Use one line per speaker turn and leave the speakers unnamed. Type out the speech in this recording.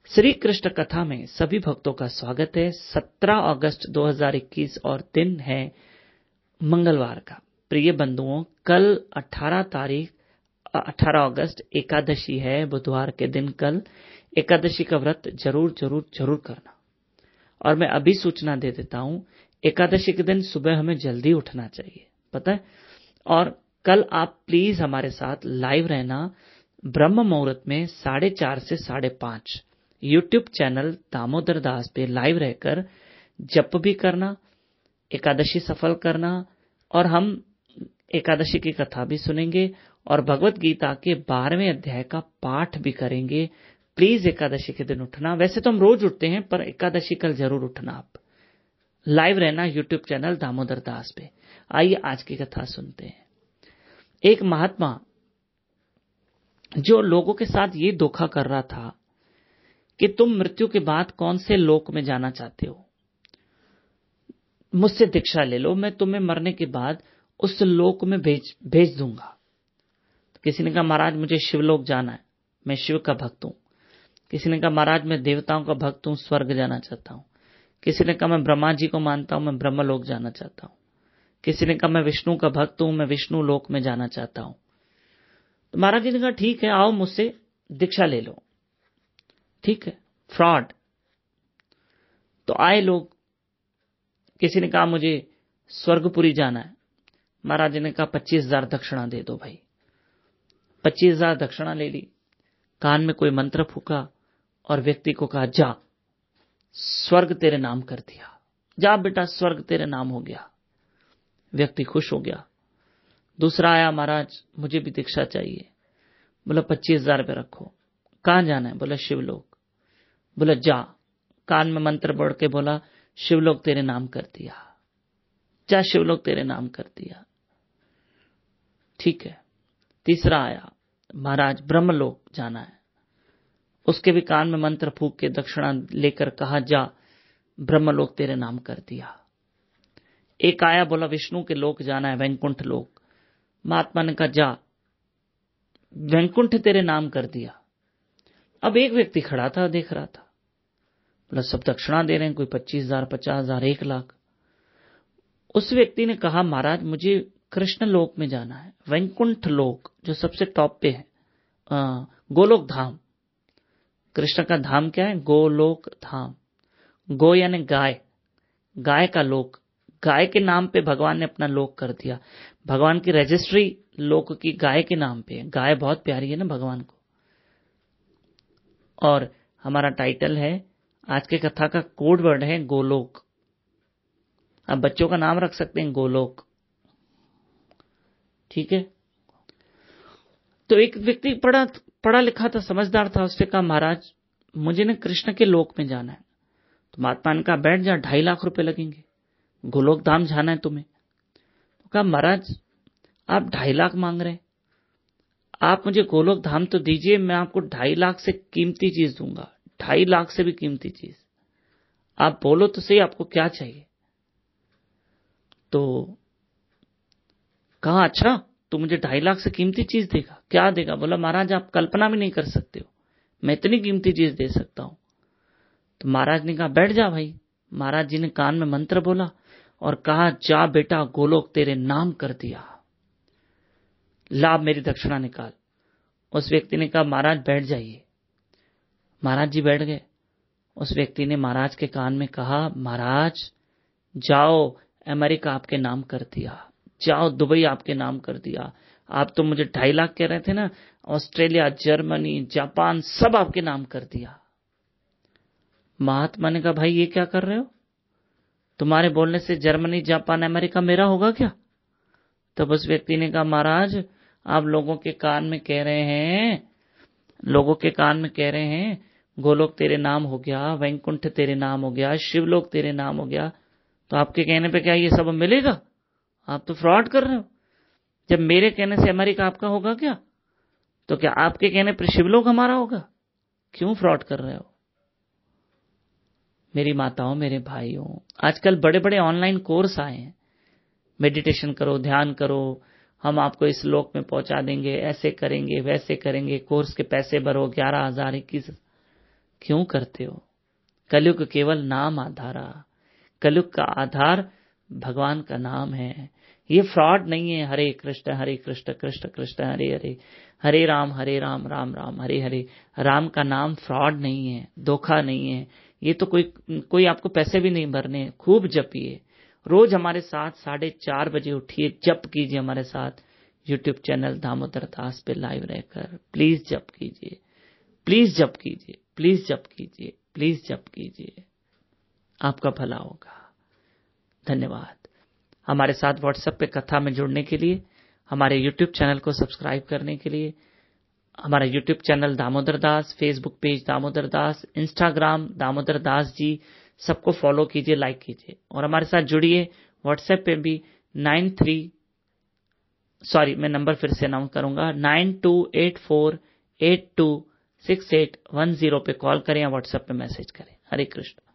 श्री कृष्ण कथा में सभी भक्तों का स्वागत है। 17 अगस्त 2021 और दिन है मंगलवार का। प्रिय बंधुओं, कल 18 अगस्त एकादशी है, बुधवार के दिन कल एकादशी का व्रत जरूर जरूर जरूर करना। और मैं अभी सूचना दे देता हूं, एकादशी के दिन सुबह हमें जल्दी उठना चाहिए, पता है। और कल आप प्लीज हमारे साथ लाइव रहना ब्रह्म मुहूर्त में 4:30 से 5:30 यूट्यूब चैनल दामोदर दास पे लाइव रहकर जप भी करना, एकादशी सफल करना, और हम एकादशी की कथा भी सुनेंगे और भगवत गीता के 12वें अध्याय का पाठ भी करेंगे। प्लीज एकादशी के दिन उठना। वैसे तो हम रोज उठते हैं, पर एकादशी कल जरूर उठना। आप लाइव रहना यूट्यूब चैनल दामोदर दास पे। आइए आज की कथा सुनते हैं। एक महात्मा जो लोगों के साथ ये धोखा कर रहा था कि तुम मृत्यु के बाद कौन से लोक में जाना चाहते हो, मुझसे दीक्षा ले लो, मैं तुम्हें मरने के बाद उस लोक में भेज दूंगा। किसी ने कहा महाराज मुझे शिवलोक जाना है, मैं शिव का भक्त हूं। किसी ने कहा महाराज मैं देवताओं का भक्त हूं, स्वर्ग जाना चाहता हूं। किसी ने कहा मैं ब्रह्मा जी को मानता हूं, मैं ब्रह्मलोक जाना चाहता हूं। किसी ने कहा मैं विष्णु का भक्त हूं, मैं विष्णु लोक में जाना चाहता हूं। तो महाराज जी ने कहा ठीक है, आओ मुझसे दीक्षा ले लो। ठीक है, फ्रॉड। तो आए लोग। किसी ने कहा मुझे स्वर्गपुरी जाना है। महाराज जी ने कहा 25,000 दक्षिणा दे दो भाई। 25,000 दक्षिणा ले ली। कान में कोई मंत्र फूका और व्यक्ति को कहा जा, स्वर्ग तेरे नाम कर दिया, जा बेटा स्वर्ग तेरे नाम हो गया। व्यक्ति खुश हो गया। दूसरा आया, महाराज मुझे भी दीक्षा चाहिए। बोला 25,000 रुपये रखो। कहां जाना है? बोला शिवलोक। बोला जा, कान में मंत्र पढ़ के बोला शिवलोक तेरे नाम कर दिया, जा शिवलोक तेरे नाम कर दिया। ठीक है। तीसरा आया, महाराज ब्रह्मलोक जाना है। उसके भी कान में मंत्र फूक के दक्षिणा लेकर कहा जा, ब्रह्मलोक तेरे नाम कर दिया। एक आया, बोला विष्णु के लोक जाना है, वैकुंठ लोक। महात्मा ने कहा जा, वैकुंठ तेरे नाम कर दिया। अब एक व्यक्ति खड़ा था, देख रहा था। बोला सब दक्षिणा दे रहे हैं, कोई 25,000, 50,000, 1,00,000। उस व्यक्ति ने कहा महाराज मुझे कृष्ण लोक में जाना है, वैकुंठ लोक जो सबसे टॉप पे है, गोलोक धाम। कृष्ण का धाम क्या है? गोलोक धाम। गो यानी गाय, गाय का लोक। गाय के नाम पे भगवान ने अपना लोक कर दिया। भगवान की रजिस्ट्री लोक की गाय के नाम पे है। गाय बहुत प्यारी है ना भगवान को। और हमारा टाइटल है, आज के कथा का कोड वर्ड है गोलोक। आप बच्चों का नाम रख सकते हैं गोलोक। ठीक है। तो एक व्यक्ति पढ़ा लिखा था, समझदार था। उसने कहा महाराज मुझे ना कृष्ण के लोक में जाना है। तो महात्मा ने कहा बैठ जा, 2.5 लाख रुपए लगेंगे, गोलोक धाम जाना है तुम्हें। तो कहा महाराज आप 2.5 लाख मांग रहे हैं, आप मुझे गोलोक धाम तो दीजिए, मैं आपको 2.5 लाख से कीमती चीज दूंगा, 2.5 लाख से भी कीमती चीज। आप बोलो तो सही, आपको क्या चाहिए? तो कहा अच्छा तू मुझे 2.5 लाख से कीमती चीज देगा? क्या देगा? बोला महाराज आप कल्पना भी नहीं कर सकते हो, मैं इतनी कीमती चीज दे सकता हूं। तो महाराज ने कहा बैठ जा भाई। महाराज जी ने कान में मंत्र बोला और कहा जा बेटा गोलोक तेरे नाम कर दिया, लाभ मेरी दक्षिणा निकाल। उस व्यक्ति ने कहा महाराज बैठ जाइए। महाराज जी बैठ गए। उस व्यक्ति ने महाराज के कान में कहा महाराज जाओ, अमेरिका आपके नाम कर दिया, जाओ दुबई आपके नाम कर दिया। आप तो मुझे 2.5 लाख कह रहे थे ना, ऑस्ट्रेलिया, जर्मनी, जापान सब आपके नाम कर दिया। महात्मा ने कहा भाई ये क्या कर रहे हो? तुम्हारे बोलने से जर्मनी, जापान, अमेरिका मेरा होगा क्या? तब उस व्यक्ति ने कहा महाराज आप लोगों के कान में कह रहे हैं गोलोक तेरे नाम हो गया, वैकुंठ तेरे नाम हो गया, शिवलोक तेरे नाम हो गया, तो आपके कहने पे क्या ये सब मिलेगा? आप तो फ्रॉड कर रहे हो। जब मेरे कहने से अमेरिका आपका होगा क्या, तो क्या आपके कहने पर शिवलोक हमारा होगा? क्यों फ्रॉड कर रहे हो? मेरी माताओं, मेरे भाइयों, आजकल बड़े बड़े ऑनलाइन कोर्स आए हैं, मेडिटेशन करो, ध्यान करो, हम आपको इस लोक में पहुंचा देंगे, ऐसे करेंगे, वैसे करेंगे, कोर्स के पैसे भरो 11,000, 21,000। क्यों करते हो? कलयुग केवल नाम आधारा, कलयुग का आधार भगवान का नाम है। ये फ्रॉड नहीं है। हरे कृष्ण कृष्ण कृष्ण हरे हरे, हरे राम राम राम हरे हरे। राम का नाम फ्रॉड नहीं है, धोखा नहीं है। ये तो कोई आपको पैसे भी नहीं भरने। खूब जपिए, रोज हमारे साथ 4:30 बजे उठिए, जप कीजिए हमारे साथ यूट्यूब चैनल दामोदर दास पे लाइव रहकर। प्लीज जप कीजिए, प्लीज जप कीजिए, प्लीज जप कीजिए, प्लीज जप कीजिए, आपका भला होगा। धन्यवाद। हमारे साथ व्हाट्सएप पे कथा में जुड़ने के लिए, हमारे यूट्यूब चैनल को सब्सक्राइब करने के लिए, हमारा YouTube channel Damodar Das, Facebook page Damodar Das, Instagram Damodar Das ji, सबको फॉलो कीजिए, लाइक कीजिए और हमारे साथ जुड़िए व्हाट्सएप पे भी। मैं नंबर फिर से अनाउंस करूंगा, 9284826810 पे कॉल करें या व्हाट्सएप पे मैसेज करें। हरे कृष्ण।